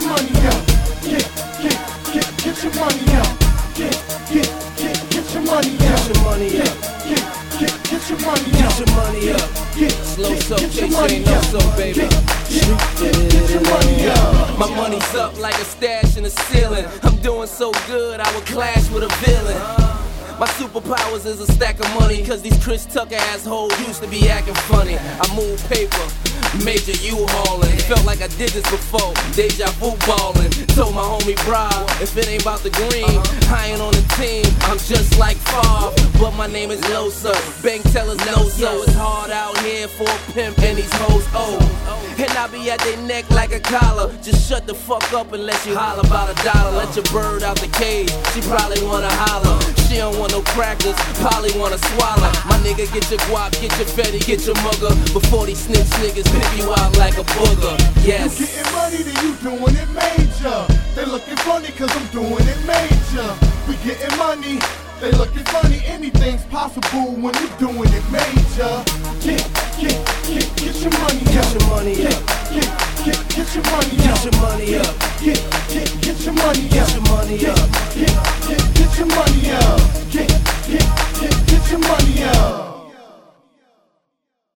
your money up. Get your money up. Get your money up. Get your money up. Get your money up. Get your money up. Slow so, K-Chain, no so, baby. Get your money up. My money's up like a stash in the ceiling. I'm doing so good, I would clash with a villain. My superpowers is a stack of money, cause these Chris Tucker assholes used to be acting funny. I move paper, major U-hauling. Felt like I did this before, deja vu ballin'. Told my homie Bro, if it ain't about the green, I ain't on the team, I'm just like Favre. But my name is Loso, bank tellers know so. It's hard out here for a pimp and these hoes and I be at their neck like a collar. Just shut the fuck up unless you holler about $1. Let your bird out the cage, she probably wanna holler. She don't want no crackers, probably wanna swallow. My nigga, get your guap, get your fetty, get your mugger, before these snitch niggas pick you out like a booger. Yes. You getting money, then you doing it major. They looking funny cause I'm doing it major. We getting money, they looking funny. Anything's possible when you doing it major. Get your money up. Get your money up. Get your money up. Get your money up. Get your money up. Get your money up. Get your money up. Get your money up.